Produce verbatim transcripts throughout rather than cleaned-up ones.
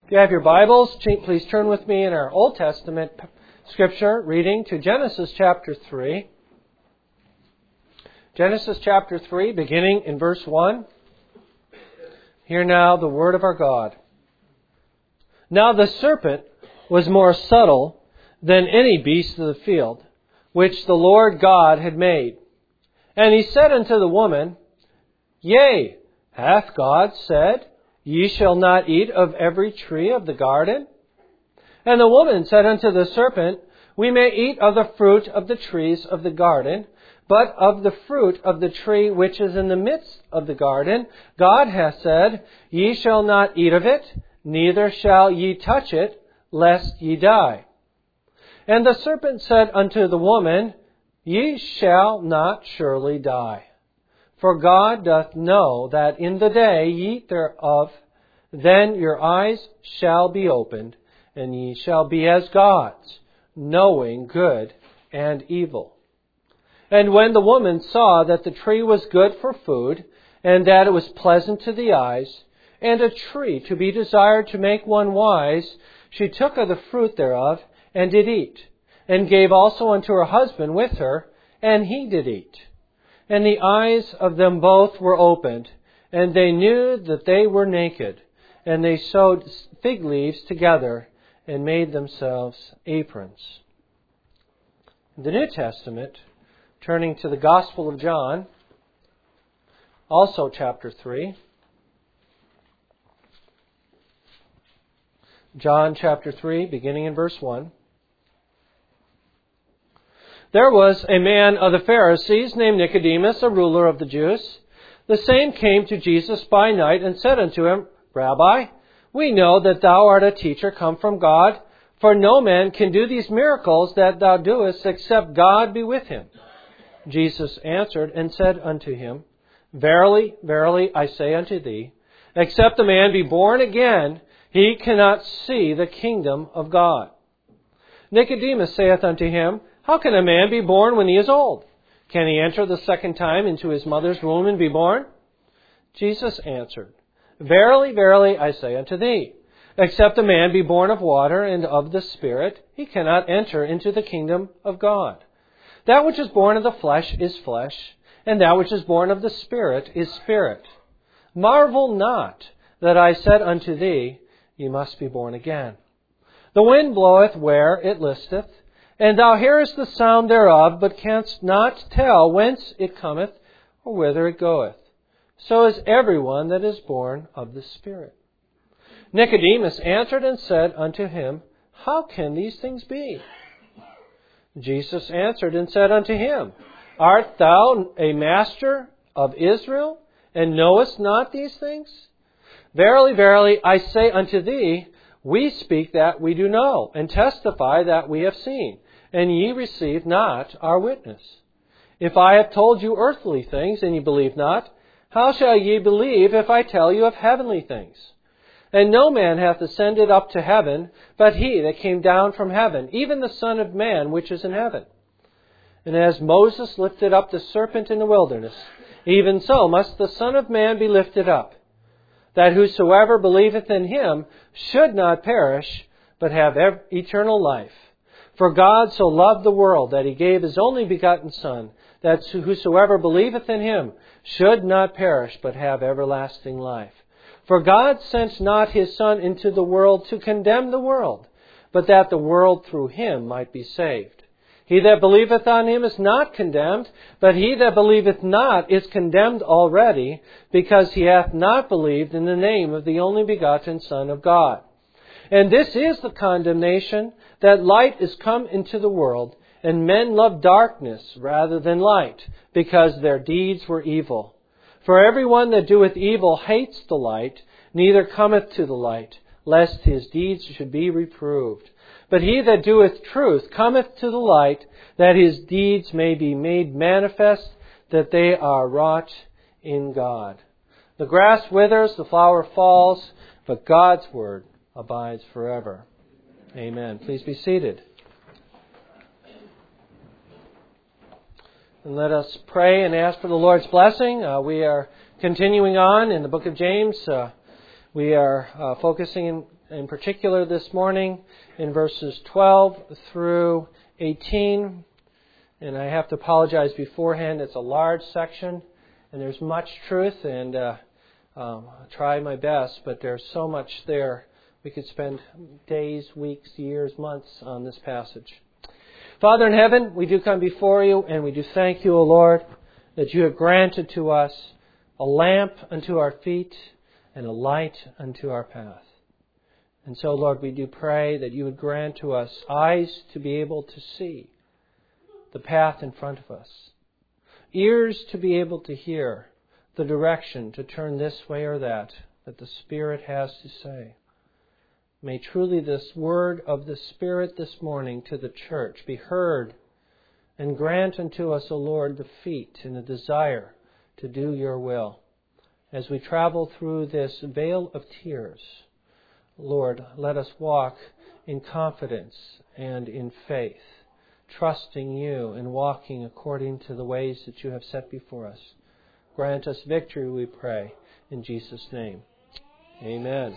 If you have your Bibles, please turn with me in our Old Testament scripture reading to Genesis chapter three. Genesis chapter three, beginning in verse one. Hear now the word of our God. Now the serpent was more subtle than any beast of the field, which the Lord God had made. And he said unto the woman, Yea, hath God said, Ye shall not eat of every tree of the garden? And the woman said unto the serpent, We may eat of the fruit of the trees of the garden, but of the fruit of the tree which is in the midst of the garden, God hath said, Ye shall not eat of it, neither shall ye touch it, lest ye die. And the serpent said unto the woman, Ye shall not surely die. For God doth know that in the day ye eat thereof, then your eyes shall be opened, and ye shall be as gods, knowing good and evil. And when the woman saw that the tree was good for food, and that it was pleasant to the eyes, and a tree to be desired to make one wise, she took of the fruit thereof, and did eat, and gave also unto her husband with her, and he did eat. And the eyes of them both were opened, and they knew that they were naked. And they sewed fig leaves together, and made themselves aprons. In the New Testament, turning to the Gospel of John, also chapter three. John chapter three, beginning in verse one. There was a man of the Pharisees named Nicodemus, a ruler of the Jews. The same came to Jesus by night and said unto him, Rabbi, we know that thou art a teacher come from God, for no man can do these miracles that thou doest except God be with him. Jesus answered and said unto him, Verily, verily, I say unto thee, except a man be born again, he cannot see the kingdom of God. Nicodemus saith unto him, How can a man be born when he is old? Can he enter the second time into his mother's womb and be born? Jesus answered, Verily, verily, I say unto thee, except a man be born of water and of the Spirit, he cannot enter into the kingdom of God. That which is born of the flesh is flesh, and that which is born of the Spirit is spirit. Marvel not that I said unto thee, Ye must be born again. The wind bloweth where it listeth, and thou hearest the sound thereof, but canst not tell whence it cometh or whither it goeth. So is everyone that is born of the Spirit. Nicodemus answered and said unto him, How can these things be? Jesus answered and said unto him, Art thou a master of Israel, and knowest not these things? Verily, verily, I say unto thee, we speak that we do know, and testify that we have seen, and ye receive not our witness. If I have told you earthly things, and ye believe not, how shall ye believe if I tell you of heavenly things? And no man hath ascended up to heaven, but he that came down from heaven, even the Son of Man which is in heaven. And as Moses lifted up the serpent in the wilderness, even so must the Son of Man be lifted up, that whosoever believeth in him should not perish, but have eternal life. For God so loved the world that he gave his only begotten Son, that whosoever believeth in him should not perish, but have everlasting life. For God sent not his Son into the world to condemn the world, but that the world through him might be saved. He that believeth on him is not condemned, but he that believeth not is condemned already, because he hath not believed in the name of the only begotten Son of God. And this is the condemnation, that light is come into the world, and men love darkness rather than light, because their deeds were evil. For every one that doeth evil hates the light, neither cometh to the light, lest his deeds should be reproved. But he that doeth truth cometh to the light, that his deeds may be made manifest, that they are wrought in God. The grass withers, the flower falls, but God's word abides forever. Amen. Please be seated. And let us pray and ask for the Lord's blessing. Uh, we are continuing on in the book of James. Uh, we are uh, focusing in particular this morning in verses twelve through eighteen. And I have to apologize beforehand. It's a large section, and there's much truth, and uh, um, I'll try my best, but there's so much there. We could spend days, weeks, years, months on this passage. Father in heaven, we do come before you, and we do thank you, O Lord, that you have granted to us a lamp unto our feet and a light unto our path. And so, Lord, we do pray that you would grant to us eyes to be able to see the path in front of us, ears to be able to hear the direction to turn this way or that that the Spirit has to say. May truly this word of the Spirit this morning to the church be heard, and grant unto us, O Lord, the feet and the desire to do your will. As we travel through this vale of tears, Lord, let us walk in confidence and in faith, trusting you and walking according to the ways that you have set before us. Grant us victory, we pray, in Jesus' name. Amen.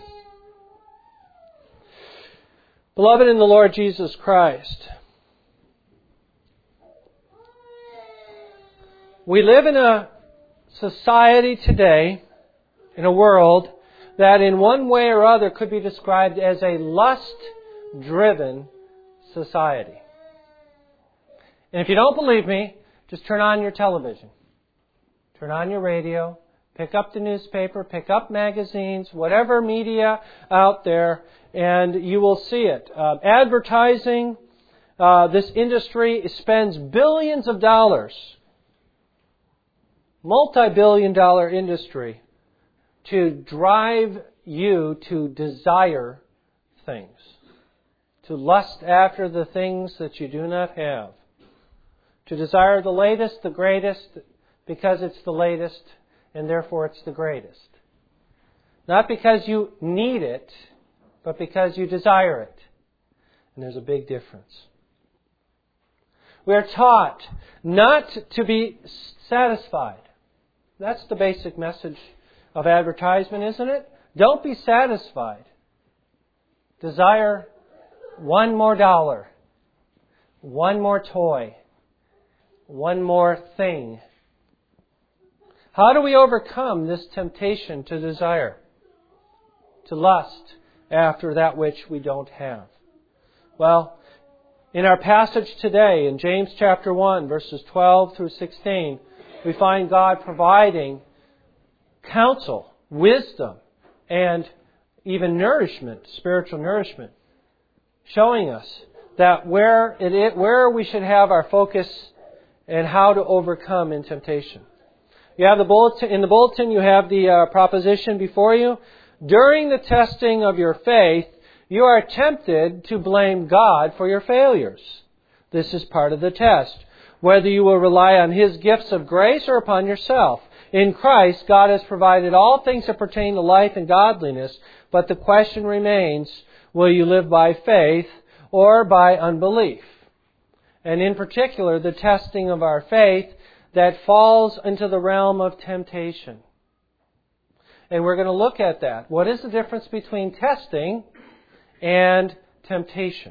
Beloved in the Lord Jesus Christ, we live in a society today, in a world, that in one way or other could be described as a lust-driven society. And if you don't believe me, just turn on your television. Turn on your radio. Pick up the newspaper. Pick up magazines. Whatever media out there. And you will see it. Uh, advertising. Uh, this industry spends billions of dollars. Multi-billion dollar industry. To drive you to desire things. To lust after the things that you do not have. To desire the latest, the greatest, because it's the latest, and therefore it's the greatest. Not because you need it, but because you desire it. And there's a big difference. We are taught not to be satisfied. That's the basic message of advertisement, isn't it? Don't be satisfied. Desire one more dollar, one more toy, one more thing. How do we overcome this temptation to desire, to lust after that which we don't have? Well, in our passage today, in James chapter one, verses twelve through sixteen, we find God providing counsel, wisdom, and even nourishment, spiritual nourishment, showing us that where it is, where we should have our focus and how to overcome in temptation. You have the bulletin, in the bulletin you have the uh, proposition before you. During the testing of your faith, you are tempted to blame God for your failures. This is part of the test. Whether you will rely on His gifts of grace or upon yourself. In Christ, God has provided all things that pertain to life and godliness, but the question remains, will you live by faith or by unbelief? And in particular, the testing of our faith that falls into the realm of temptation. And we're going to look at that. What is the difference between testing and temptation?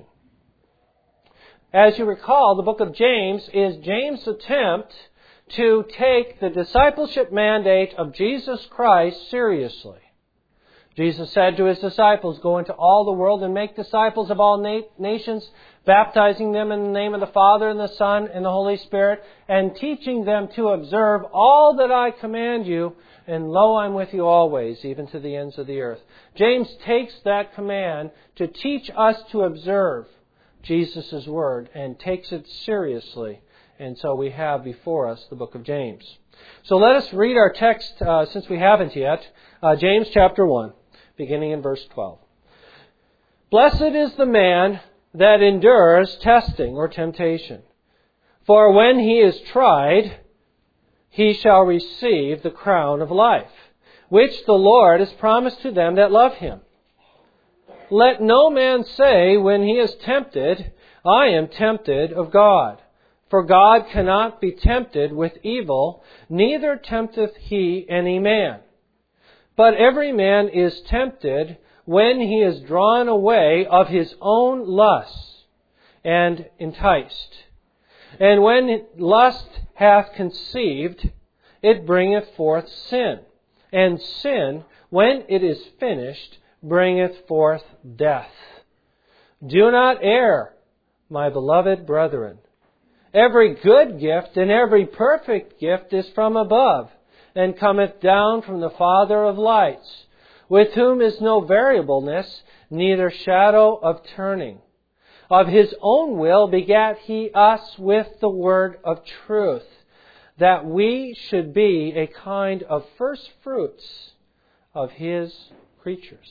As you recall, the book of James is James' attempt to take the discipleship mandate of Jesus Christ seriously. Jesus said to His disciples, "Go into all the world and make disciples of all na- nations, baptizing them in the name of the Father and the Son and the Holy Spirit, and teaching them to observe all that I command you, and lo, I'm with you always, even to the ends of the earth." James takes that command to teach us to observe Jesus' Word and takes it seriously. And so we have before us the book of James. So let us read our text, uh, since we haven't yet, uh, James chapter one, beginning in verse twelve. "Blessed is the man that endures testing," or temptation. "For when he is tried, he shall receive the crown of life, which the Lord has promised to them that love Him. Let no man say when he is tempted, I am tempted of God. For God cannot be tempted with evil, neither tempteth He any man. But every man is tempted when he is drawn away of his own lusts and enticed. And when lust hath conceived, it bringeth forth sin. And sin, when it is finished, bringeth forth death. Do not err, my beloved brethren. Every good gift and every perfect gift is from above, and cometh down from the Father of lights, with whom is no variableness, neither shadow of turning. Of His own will begat He us with the word of truth, that we should be a kind of first fruits of His creatures.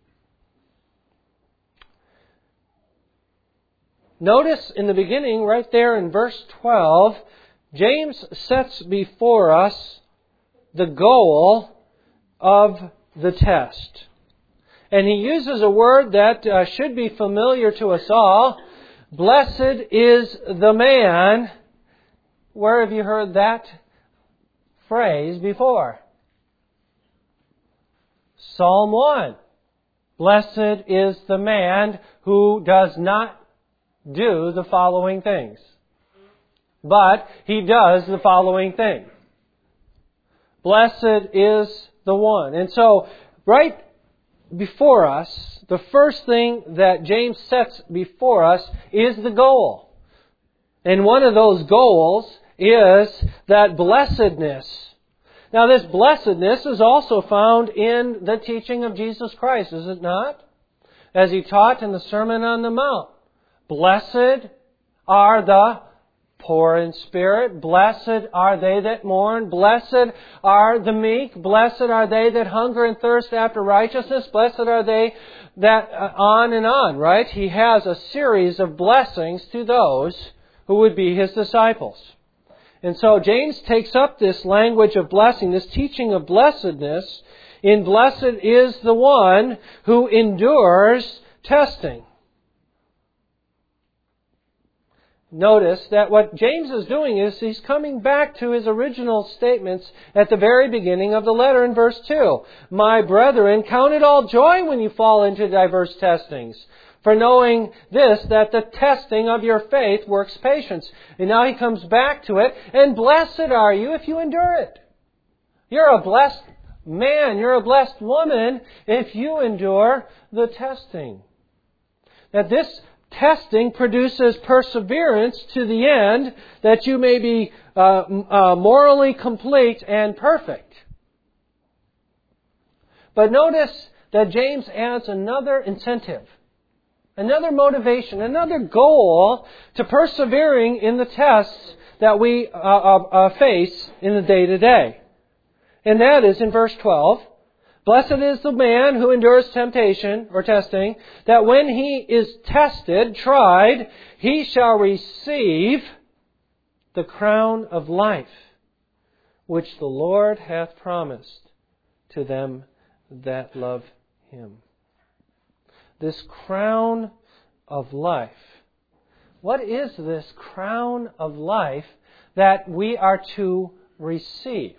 Notice in the beginning, right there in verse twelve, James sets before us the goal of the test. And he uses a word that uh, should be familiar to us all. Blessed is the man. Where have you heard that phrase before? Psalm one. Blessed is the man who does not do the following things, but he does the following thing. Blessed is the one. And so, right before us, the first thing that James sets before us is the goal. And one of those goals is that blessedness. Now, this blessedness is also found in the teaching of Jesus Christ, is it not? As He taught in the Sermon on the Mount. Blessed are the poor in spirit. Blessed are they that mourn. Blessed are the meek. Blessed are they that hunger and thirst after righteousness. Blessed are they that, uh, on and on, right? He has a series of blessings to those who would be His disciples. And so James takes up this language of blessing, this teaching of blessedness, in blessed is the one who endures testing. Notice that what James is doing is he's coming back to his original statements at the very beginning of the letter in verse two. My brethren, count it all joy when you fall into diverse testings, for knowing this, that the testing of your faith works patience. And now he comes back to it, and blessed are you if you endure it. You're a blessed man, you're a blessed woman if you endure the testing. That this testing produces perseverance to the end, that you may be uh, uh, morally complete and perfect. But notice that James adds another incentive, another motivation, another goal to persevering in the tests that we uh, uh, face in the day-to-day. And that is in verse twelve. Blessed is the man who endures temptation or testing, that when he is tested, tried, he shall receive the crown of life, which the Lord hath promised to them that love Him. This crown of life. What is this crown of life that we are to receive?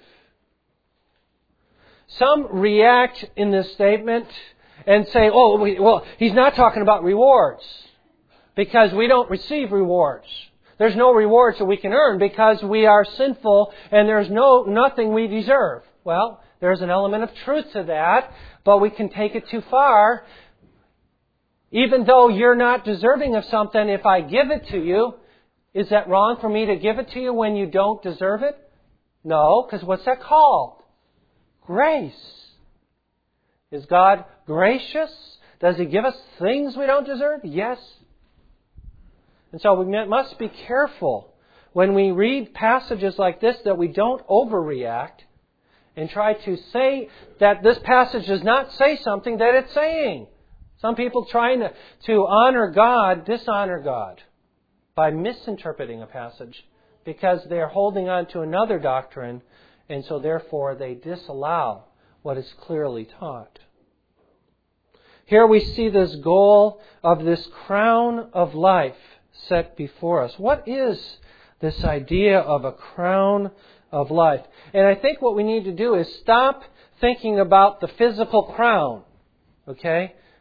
Some react in this statement and say, oh, well, he's not talking about rewards, because we don't receive rewards. There's no rewards that we can earn because we are sinful and there's no nothing we deserve. Well, there's an element of truth to that, but we can take it too far. Even though you're not deserving of something, if I give it to you, is that wrong for me to give it to you when you don't deserve it? No, because what's that called? Grace. Is God gracious? Does He give us things we don't deserve? Yes. And so we must be careful when we read passages like this that we don't overreact and try to say that this passage does not say something that it's saying. Some people trying to, to honor God, dishonor God by misinterpreting a passage because they're holding on to another doctrine, and so therefore they disallow what is clearly taught. Here we see this goal of this crown of life set before us. What is this idea of a crown of life? And I think what we need to do is stop thinking about the physical crown. Okay?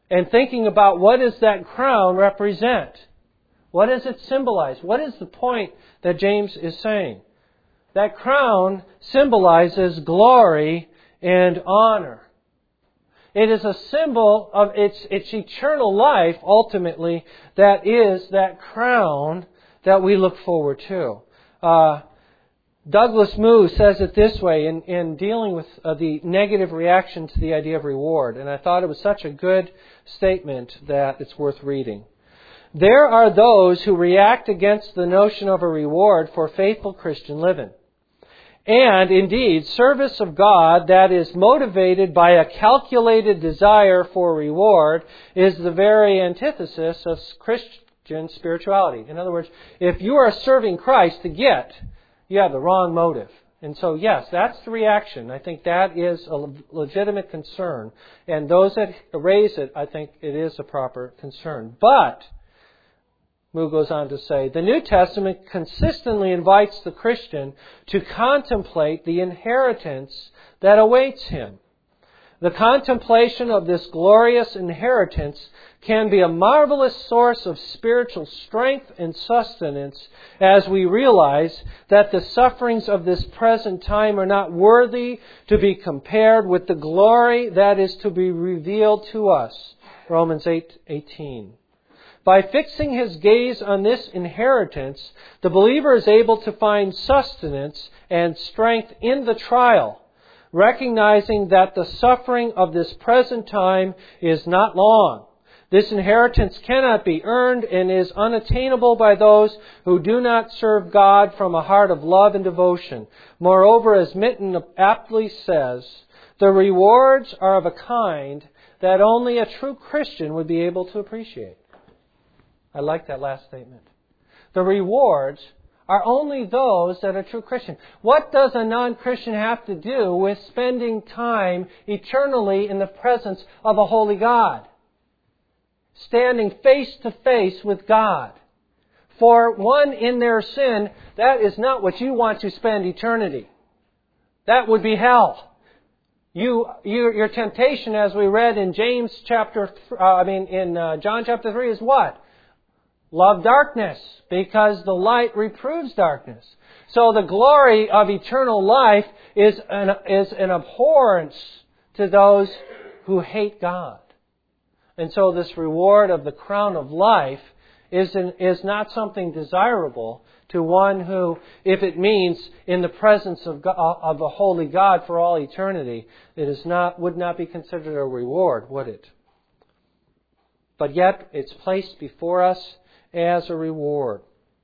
and thinking about what does that crown represent? What does it symbolize? What is the point that James is saying? That crown symbolizes glory and honor. It is a symbol of its, its eternal life, ultimately, that is that crown that we look forward to. Uh, Douglas Moo says it this way in, in dealing with uh, the negative reaction to the idea of reward, and I thought it was such a good statement that it's worth reading. There are those who react against the notion of a reward for faithful Christian living. And indeed, service of God that is motivated by a calculated desire for reward is the very antithesis of Christian spirituality. In other words, if you are serving Christ to get, you have the wrong motive. And so, yes, that's the reaction. I think that is a legitimate concern. And those that raise it, I think it is a proper concern. But Moo goes on to say, the New Testament consistently invites the Christian to contemplate the inheritance that awaits him. The contemplation of this glorious inheritance can be a marvelous source of spiritual strength and sustenance as we realize that the sufferings of this present time are not worthy to be compared with the glory that is to be revealed to us. Romans eight eighteen. By fixing his gaze on this inheritance, the believer is able to find sustenance and strength in the trial, recognizing that the suffering of this present time is not long. This inheritance cannot be earned and is unattainable by those who do not serve God from a heart of love and devotion. Moreover, as Minton aptly says, the rewards are of a kind that only a true Christian would be able to appreciate. I like that last statement. The rewards are only those that are true Christian. What does a non-Christian have to do with spending time eternally in the presence of a holy God? Standing face to face with God. For one in their sin, that is not what you want to spend eternity. That would be hell. You, you your temptation, as we read in James chapter, uh, I mean in uh, John chapter three, is what? Love darkness, because the light reproves darkness. So the glory of eternal life is an, is an abhorrence to those who hate God. And so this reward of the crown of life is, an, is not something desirable to one who, if it means in the presence of, God, of a holy God for all eternity, it is not, would not be considered a reward, would it? But yet it's placed before us as a reward.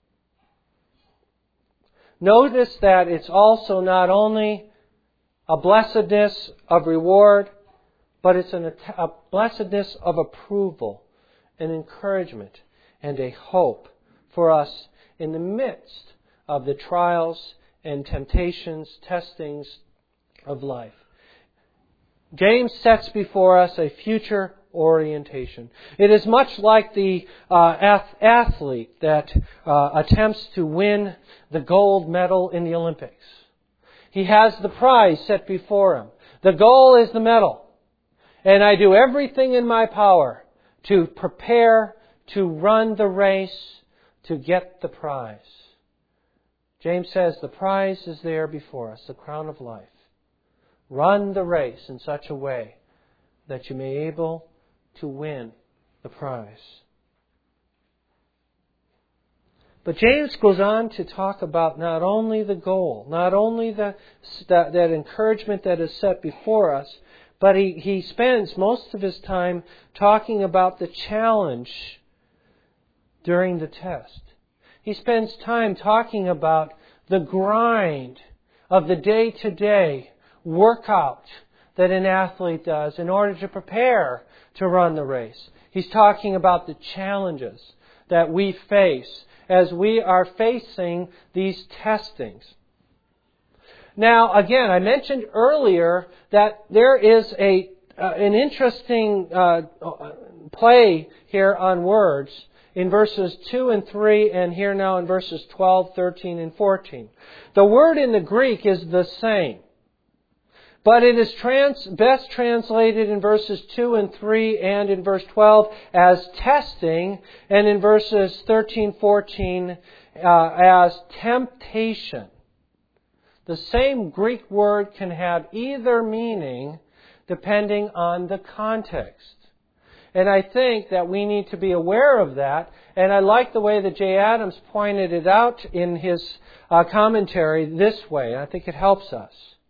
Notice that it's also not only a blessedness of reward, but it's an, a blessedness of approval, an encouragement, and a hope for us in the midst of the trials and temptations, testings of life. James sets before us a future orientation. It is much like the uh, athlete that uh, attempts to win the gold medal in the Olympics. He has the prize set before him. The goal is the medal. And I do everything in my power to prepare to run the race to get the prize. James says the prize is there before us, the crown of life. Run the race in such a way that you may be able to win the prize. But James goes on to talk about not only the goal, not only the, that, that encouragement that is set before us, but he, he spends most of his time talking about the challenge during the test. He spends time talking about the grind of the day-to-day workout that an athlete does in order to prepare to run the race. He's talking about the challenges that we face as we are facing these testings. Now, again, I mentioned earlier that there is a uh, an interesting uh, play here on words in verses two and three, and here now in verses twelve, thirteen, and fourteen. The word in the Greek is the same. But it is trans, best translated in verses two and three and in verse twelve as testing, and in verses thirteen, fourteen uh, as temptation. The same Greek word can have either meaning depending on the context. And I think that we need to be aware of that. And I like the way that Jay Adams pointed it out in his uh, commentary this way. I think it helps us.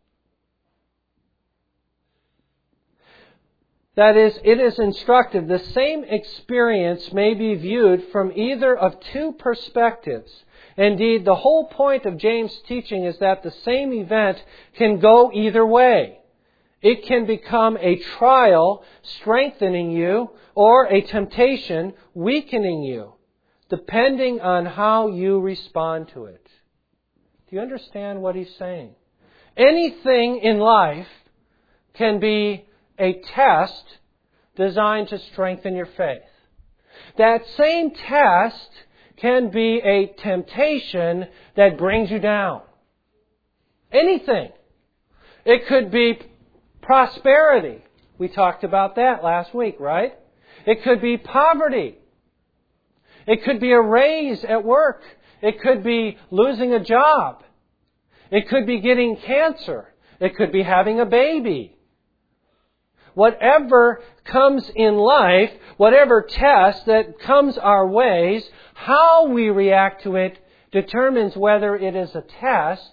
That is, it is instructive. The same experience may be viewed from either of two perspectives. Indeed, the whole point of James' teaching is that the same event can go either way. It can become a trial, strengthening you, or a temptation, weakening you, depending on how you respond to it. Do you understand what he's saying? Anything in life can be a test designed to strengthen your faith. That same test can be a temptation that brings you down. Anything. It could be prosperity. We talked about that last week, right? It could be poverty. It could be a raise at work. It could be losing a job. It could be getting cancer. It could be having a baby. Whatever comes in life, whatever test that comes our ways, how we react to it determines whether it is a test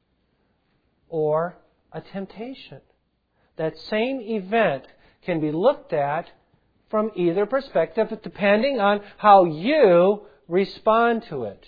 or a temptation. That same event can be looked at from either perspective, depending on how you respond to it.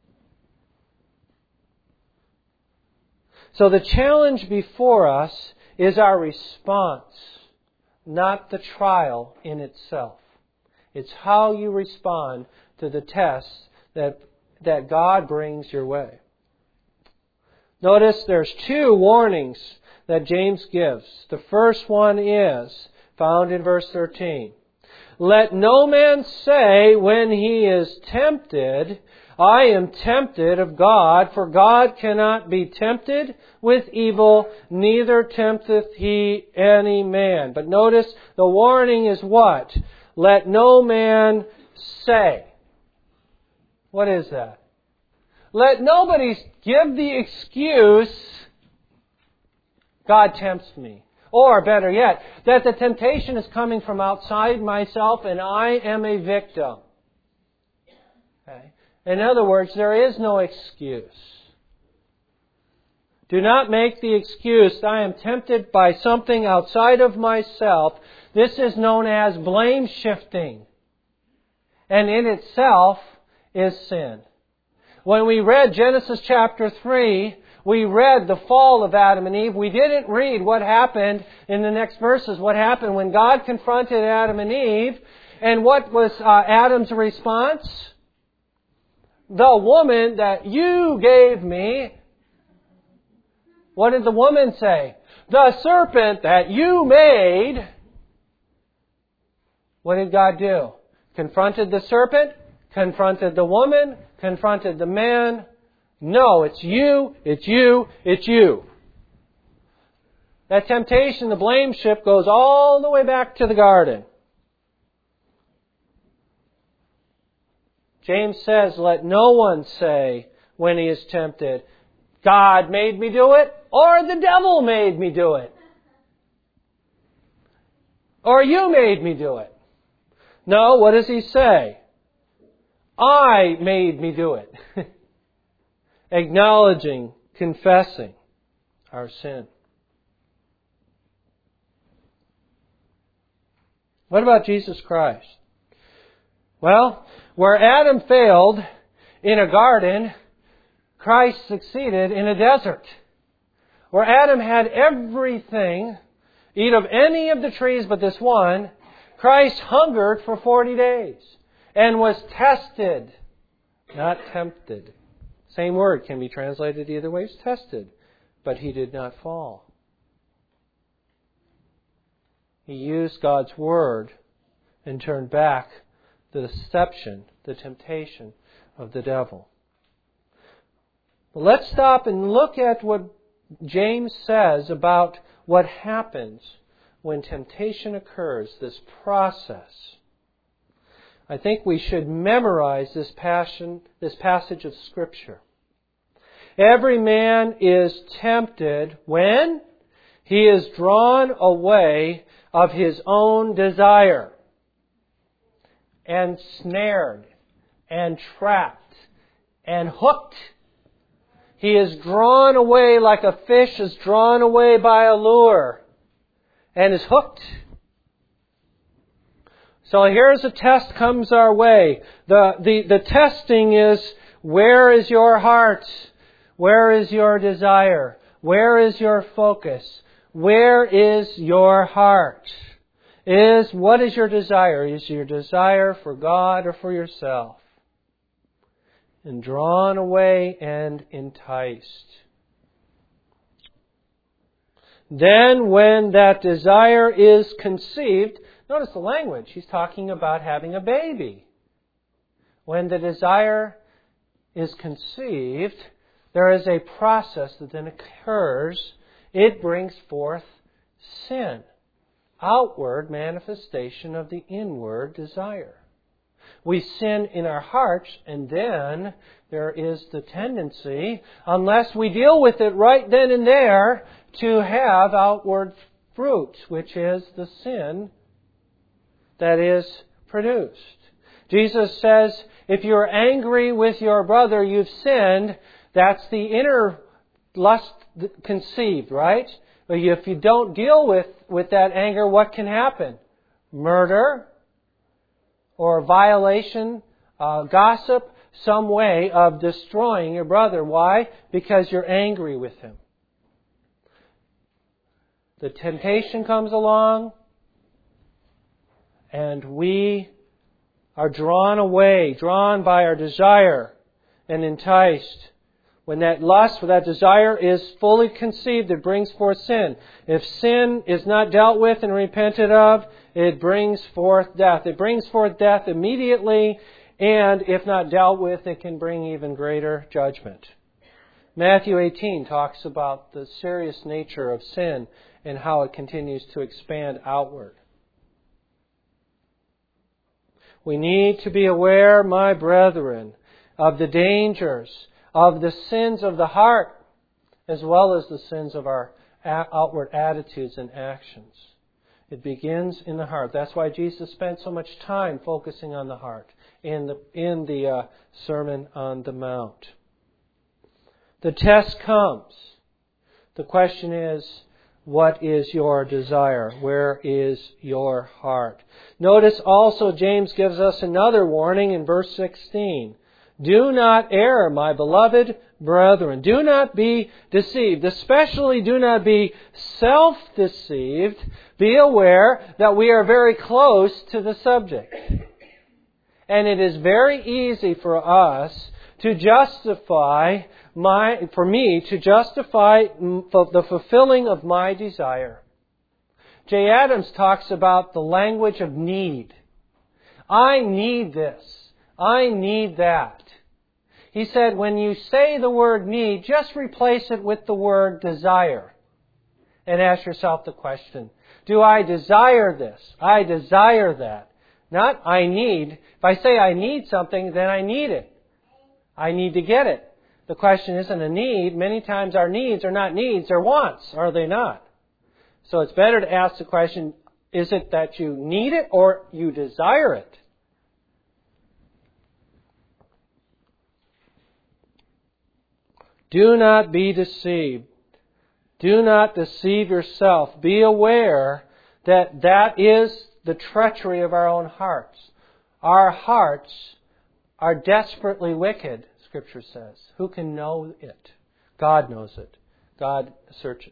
So the challenge before us is our response, not the trial in itself. It's how you respond to the tests that, that God brings your way. Notice there's two warnings that James gives. The first one is found in verse thirteen. Let no man say when he is tempted, I am tempted of God, for God cannot be tempted with evil, neither tempteth he any man. But notice the warning is what? Let no man say. What is that? Let nobody give the excuse, God tempts me. Or, better yet, that the temptation is coming from outside myself and I am a victim. Okay? In other words, there is no excuse. Do not make the excuse, I am tempted by something outside of myself. This is known as blame shifting. And in itself is sin. When we read Genesis chapter three, we read the fall of Adam and Eve. We didn't read what happened in the next verses. What happened when God confronted Adam and Eve. And what was uh, Adam's response? The woman that you gave me. What did the woman say? The serpent that you made. What did God do? Confronted the serpent, confronted the woman, confronted the man. No, it's you, it's you, it's you. That temptation, the blame shift, goes all the way back to the garden. James says, let no one say when he is tempted, God made me do it, or the devil made me do it. Or you made me do it. No, what does he say? I made me do it. Acknowledging, confessing our sin. What about Jesus Christ? Well, where Adam failed in a garden, Christ succeeded in a desert. Where Adam had everything, eat of any of the trees but this one, Christ hungered for forty days and was tested, not tempted. Same word can be translated either way. He's tested, but he did not fall. He used God's Word and turned back the deception, the temptation of the devil. Well, let's stop and look at what James says about what happens when temptation occurs, this process. I think we should memorize this passion, this passage of Scripture. Every man is tempted when he is drawn away of his own desire and snared and trapped and hooked. He is drawn away like a fish is drawn away by a lure and is hooked. So here's a test comes our way. The, the, the testing is, where is your heart? Where is your desire? Where is your focus? Where is your heart? Is, what is your desire? Is your desire for God or for yourself? And drawn away and enticed. Then when that desire is conceived, notice the language. He's talking about having a baby. When the desire is conceived, there is a process that then occurs. It brings forth sin. Outward manifestation of the inward desire. We sin in our hearts, and then there is the tendency, unless we deal with it right then and there, to have outward fruit, which is the sin that is produced. Jesus says, if you're angry with your brother, you've sinned. That's the inner lust conceived, right? But if you don't deal with, with that anger, what can happen? Murder or violation, uh, gossip, some way of destroying your brother. Why? Because you're angry with him. The temptation comes along, and we are drawn away, drawn by our desire and enticed. When that lust, when that desire is fully conceived, it brings forth sin. If sin is not dealt with and repented of, it brings forth death. It brings forth death immediately, and if not dealt with, it can bring even greater judgment. Matthew eighteen talks about the serious nature of sin and how it continues to expand outward. We need to be aware, my brethren, of the dangers of the sins of the heart, as well as the sins of our outward attitudes and actions. It begins in the heart. That's why Jesus spent so much time focusing on the heart in the, in the uh, Sermon on the Mount. The test comes. The question is, what is your desire? Where is your heart? Notice also James gives us another warning in verse sixteen. Do not err, my beloved brethren. Do not be deceived. Especially do not be self-deceived. Be aware that we are very close to the subject. And it is very easy for us to justify my, for me to justify the fulfilling of my desire. Jay Adams talks about the language of need. I need this. I need that. He said, when you say the word need, just replace it with the word desire. And ask yourself the question, do I desire this? I desire that. Not I need. If I say I need something, then I need it. I need to get it. The question isn't a need. Many times our needs are not needs, they're wants, are they not? So it's better to ask the question, is it that you need it or you desire it? Do not be deceived. Do not deceive yourself. Be aware that that is the treachery of our own hearts. Our hearts are desperately wicked, Scripture says. Who can know it? God knows it. God searches.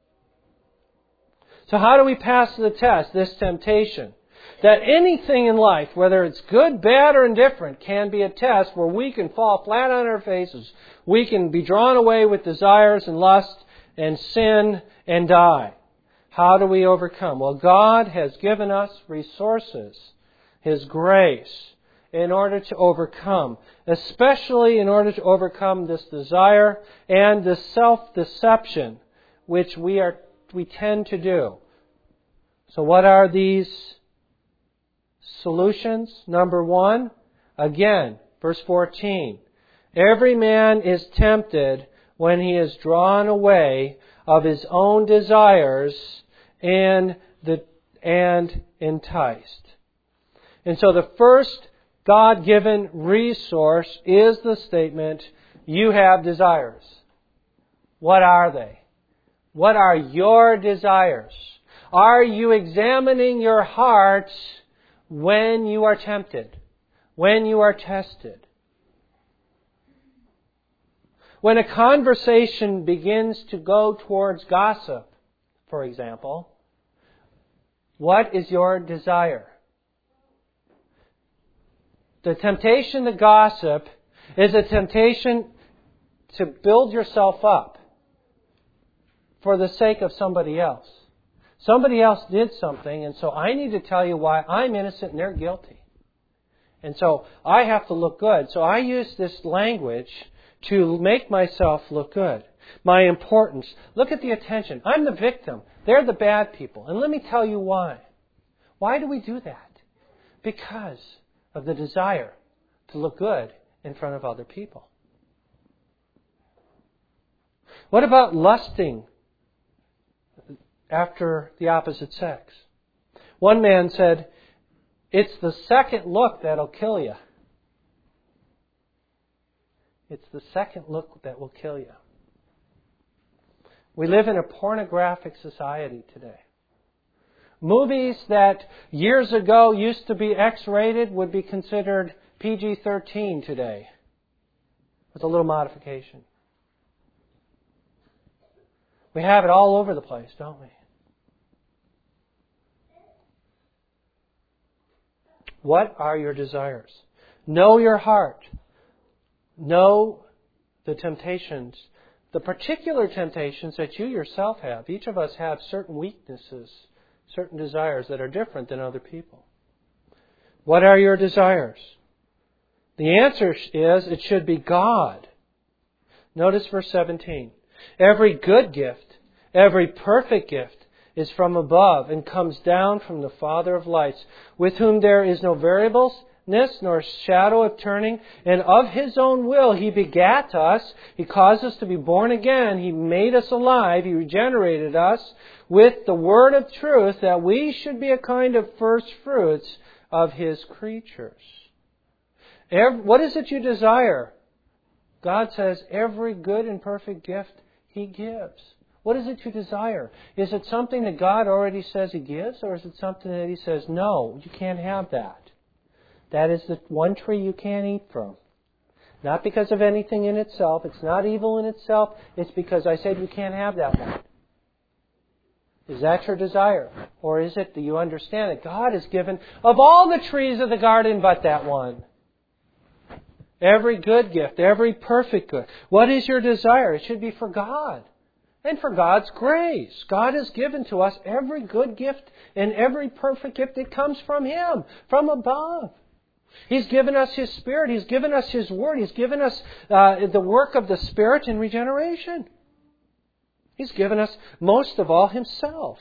So how do we pass the test, this temptation? That anything in life, whether it's good, bad, or indifferent, can be a test where we can fall flat on our faces. We can be drawn away with desires and lust and sin and die. How do we overcome? Well, God has given us resources, His grace, in order to overcome, especially in order to overcome this desire and this self-deception which we are we tend to do. So what are these solutions? Number one, again, verse fourteen. Every man is tempted when he is drawn away of his own desires and the and enticed. And so the first God-given resource is the statement, you have desires. What are they? What are your desires? Are you examining your hearts when you are tempted? When you are tested? When a conversation begins to go towards gossip, for example, what is your desire? The temptation to gossip is a temptation to build yourself up for the sake of somebody else. Somebody else did something, and so I need to tell you why I'm innocent and they're guilty. And so I have to look good. So I use this language to make myself look good. My importance. Look at the attention. I'm the victim. They're the bad people. And let me tell you why. Why do we do that? Because of the desire to look good in front of other people. What about lusting after the opposite sex? One man said, it's the second look that'll kill you. It's the second look that will kill you. We live in a pornographic society today. Movies that years ago used to be X-rated would be considered P G thirteen today, with a little modification. We have it all over the place, don't we? What are your desires? Know your heart. Know the temptations, the particular temptations that you yourself have. Each of us have certain weaknesses, certain desires that are different than other people. What are your desires? The answer is it should be God. Notice verse seventeen. Every good gift, every perfect gift is from above and comes down from the Father of lights, with whom there is no variableness nor shadow of turning, and of His own will He begat us. He caused us to be born again. He made us alive. He regenerated us with the word of truth, that we should be a kind of first fruits of His creatures. Every, what is it you desire? God says every good and perfect gift He gives. What is it you desire? Is it something that God already says He gives, or is it something that He says, no, you can't have that? That is the one tree you can't eat from. Not because of anything in itself. It's not evil in itself. It's because I said you can't have that one. Is that your desire? Or is it that you understand that God has given of all the trees of the garden but that one? Every good gift, every perfect good. What is your desire? It should be for God. And for God's grace. God has given to us every good gift and every perfect gift that comes from Him, from above. He's given us His Spirit. He's given us His Word. He's given us uh, the work of the Spirit in regeneration. He's given us, most of all, Himself.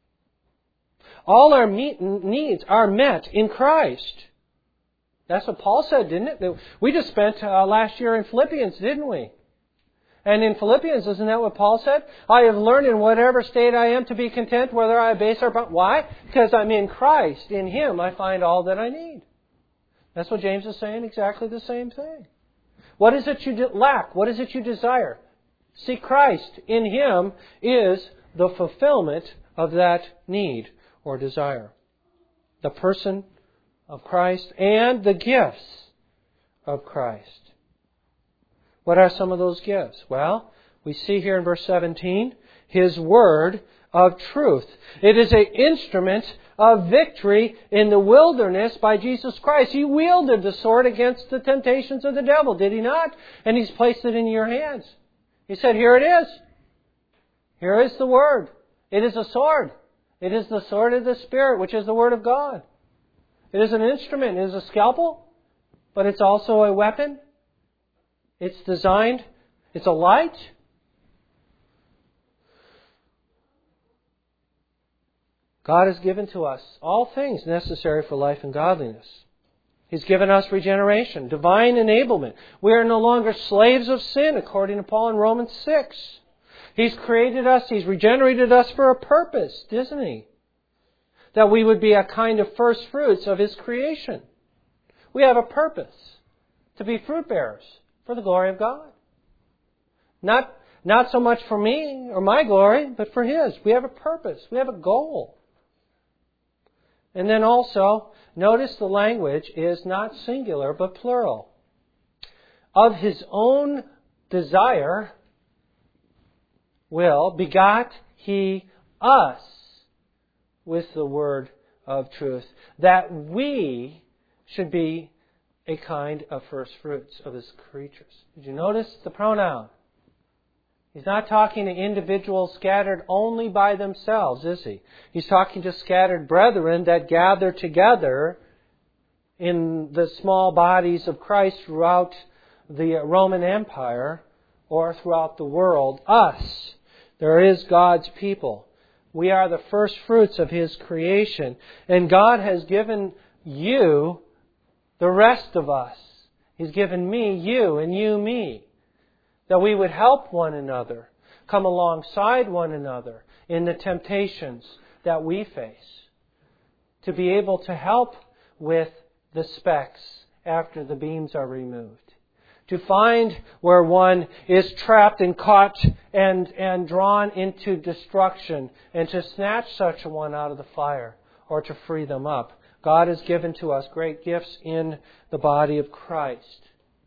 All our meet- needs are met in Christ. That's what Paul said, didn't it? We just spent uh, last year in Philippians, didn't we? And in Philippians, isn't that what Paul said? I have learned in whatever state I am to be content, whether I abase or bound. Why? Because I'm in Christ. In Him I find all that I need. That's what James is saying, exactly the same thing. What is it you lack? What is it you desire? See, Christ in Him is the fulfillment of that need or desire. The person of Christ and the gifts of Christ. What are some of those gifts? Well, we see here in verse seventeen, His word of truth. It is an instrument of victory in the wilderness by Jesus Christ. He wielded the sword against the temptations of the devil, did He not? And He's placed it in your hands. He said, here it is. Here is the word. It is a sword. It is the sword of the Spirit, which is the word of God. It is an instrument. It is a scalpel, but it's also a weapon. It's designed, it's a light. God has given to us all things necessary for life and godliness. He's given us regeneration, divine enablement. We are no longer slaves of sin, according to Paul in Romans six. He's created us, He's regenerated us for a purpose, isn't He? That we would be a kind of first fruits of His creation. We have a purpose, to be fruit bearers for the glory of God. Not, not so much for me or my glory, but for His. We have a purpose. We have a goal. And then also, notice the language is not singular, but plural. Of His own desire, will, begot He us with the word of truth, that we should be a kind of first fruits of His creatures. Did you notice the pronoun? He's not talking to individuals scattered only by themselves, is He? He's talking to scattered brethren that gather together in the small bodies of Christ throughout the Roman Empire or throughout the world. Us. There is God's people. We are the first fruits of His creation. And God has given you the rest of us. He's given me you and you me. That we would help one another, come alongside one another in the temptations that we face. To be able to help with the specks after the beams are removed. To find where one is trapped and caught and, and drawn into destruction, and to snatch such a one out of the fire or to free them up. God has given to us great gifts in the body of Christ.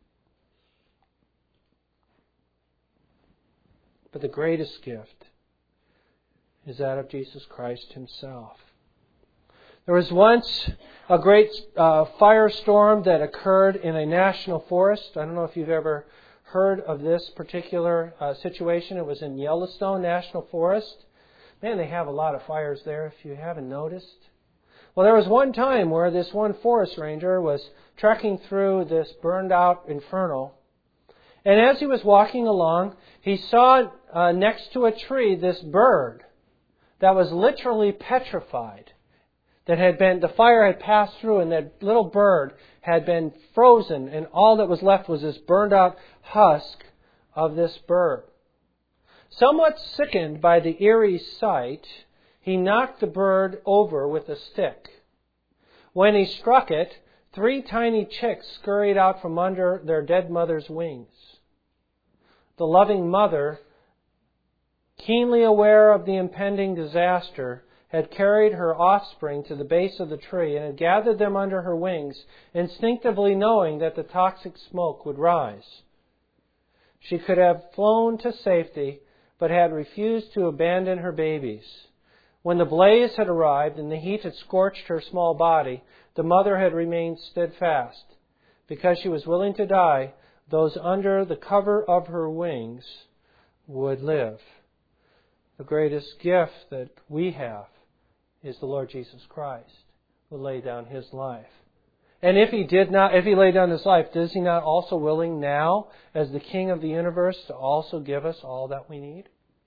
But the greatest gift is that of Jesus Christ Himself. There was once a great uh, firestorm that occurred in a national forest. I don't know if you've ever heard of this particular uh, situation. It was in Yellowstone National Forest. Man, they have a lot of fires there if you haven't noticed. Well, there was one time where this one forest ranger was trekking through this burned out inferno. And as he was walking along, he saw uh, next to a tree this bird that was literally petrified. That had been, the fire had passed through, and that little bird had been frozen, and all that was left was this burned out husk of this bird. Somewhat sickened by the eerie sight, he knocked the bird over with a stick. When he struck it, three tiny chicks scurried out from under their dead mother's wings. The loving mother, keenly aware of the impending disaster, had carried her offspring to the base of the tree and had gathered them under her wings, instinctively knowing that the toxic smoke would rise. She could have flown to safety, but had refused to abandon her babies. When the blaze had arrived and the heat had scorched her small body, the mother had remained steadfast. Because she was willing to die, those under the cover of her wings would live. The greatest gift that we have is the Lord Jesus Christ, who laid down His life. And if He did not, if He laid down His life, is He not also willing now, as the King of the universe, to also give us all that we need?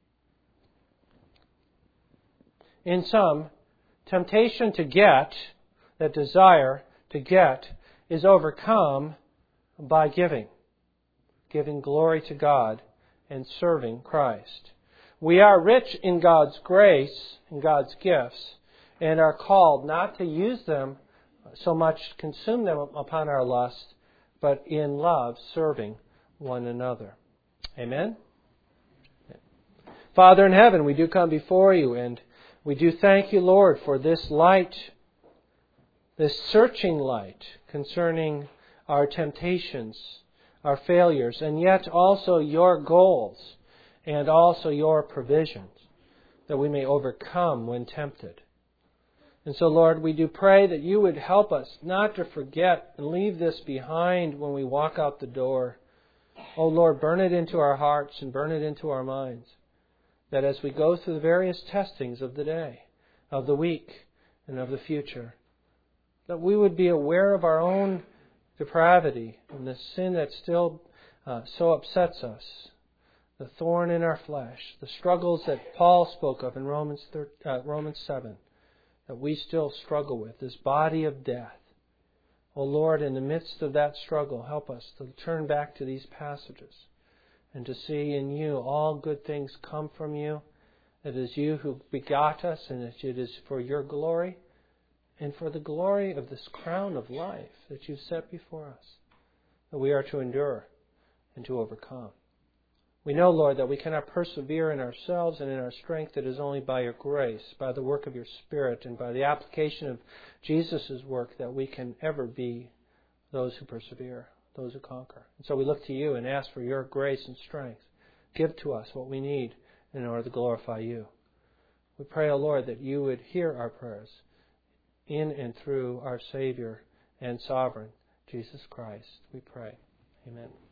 In sum, temptation to get, that desire to get, is overcome by giving. Giving glory to God and serving Christ. We are rich in God's grace and God's gifts, and are called not to use them so much, consume them upon our lust, but in love serving one another. Amen? Father in heaven, we do come before You, and we do thank You, Lord, for this light, this searching light concerning our temptations, our failures, and yet also Your goals and also Your provisions, that we may overcome when tempted. And so, Lord, we do pray that You would help us not to forget and leave this behind when we walk out the door. Oh, Lord, burn it into our hearts and burn it into our minds, that as we go through the various testings of the day, of the week, and of the future, that we would be aware of our own depravity and the sin that still uh, so upsets us, the thorn in our flesh, the struggles that Paul spoke of in Romans, uh, Romans seven. that we still struggle with, this body of death. O Lord, in the midst of that struggle, help us to turn back to these passages and to see in You all good things come from You. It is You who begot us, and it is for Your glory and for the glory of this crown of life that You've set before us, that we are to endure and to overcome. We know, Lord, that we cannot persevere in ourselves and in our strength. It is only by Your grace, by the work of Your Spirit, and by the application of Jesus' work that we can ever be those who persevere, those who conquer. And so we look to You and ask for Your grace and strength. Give to us what we need in order to glorify You. We pray, O Lord, that You would hear our prayers in and through our Savior and Sovereign, Jesus Christ. We pray. Amen.